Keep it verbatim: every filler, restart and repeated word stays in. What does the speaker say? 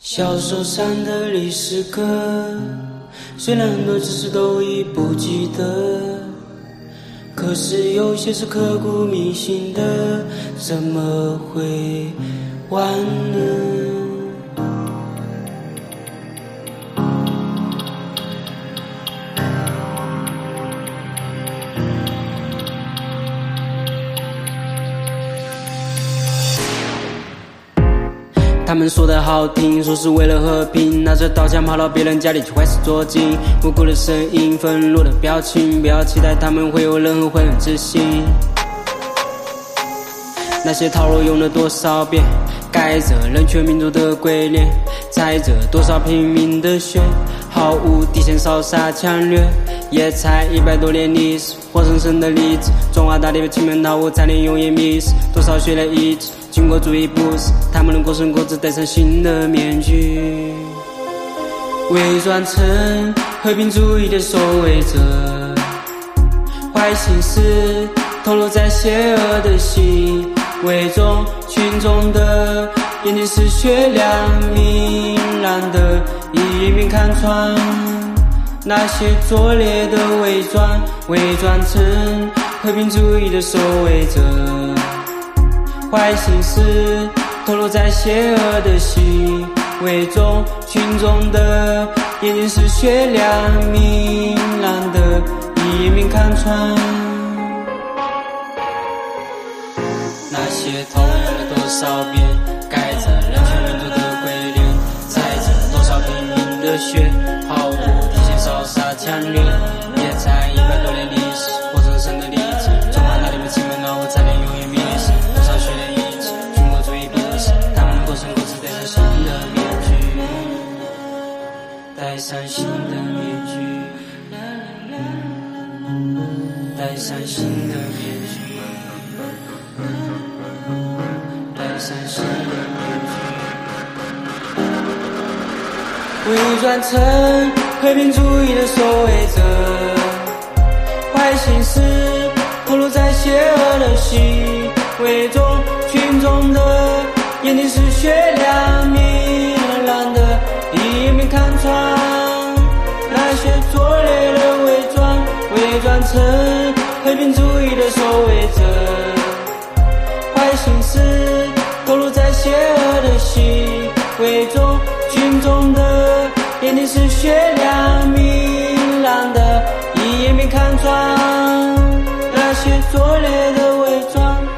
小手上的历史课，虽然很多知识都已不记得，可是有些是刻骨铭心的，怎么会忘呢？他们说的好听，说是为了和平，拿着刀枪跑到别人家里去坏事做尽，无辜的声音，愤怒的表情，不要期待他们会有任何悔恨之心。那些套路用了多少遍，盖着人权民主的鬼脸，踩着多少平民的血，毫无底线烧杀抢掠，也才一百多年历史，活生生的例子。中华大地被欺骗到我差点永远迷失，多少血泪遗址，经过注意不是，他们能过生过自戴上新的面具，伪装成和平主义的守卫者，坏心思透露在邪恶的心，伪装群众的眼睛是雪亮明朗的，一眼便看穿那些拙劣的伪装，伪装成和平主义的守卫者，坏心思透露在邪恶的心，伪装群众的眼睛是雪亮明朗的，一眼便看穿那些套路用了多少遍，盖着人权民主的鬼脸，踩着多少平民的血，毫无底线烧杀抢掠，也才一百多年历史，活生生的例子。中华大地被欺骗到我差点永远迷失，多少血泪遗址，军国主义不是，他们过生过自戴上新的面具，戴上新的面具，戴上新的面具，戴上新的面具，伪装成和平主义的守卫者，坏心思透露在邪恶的心，伪装群众的眼睛是雪亮明朗的，一眼便看穿那些拙劣的伪装，伪装成和平主义的守卫者，坏心思透露在邪恶的心，伪装群众的眼睛是雪亮明朗的，一眼便看穿那些拙劣的伪装。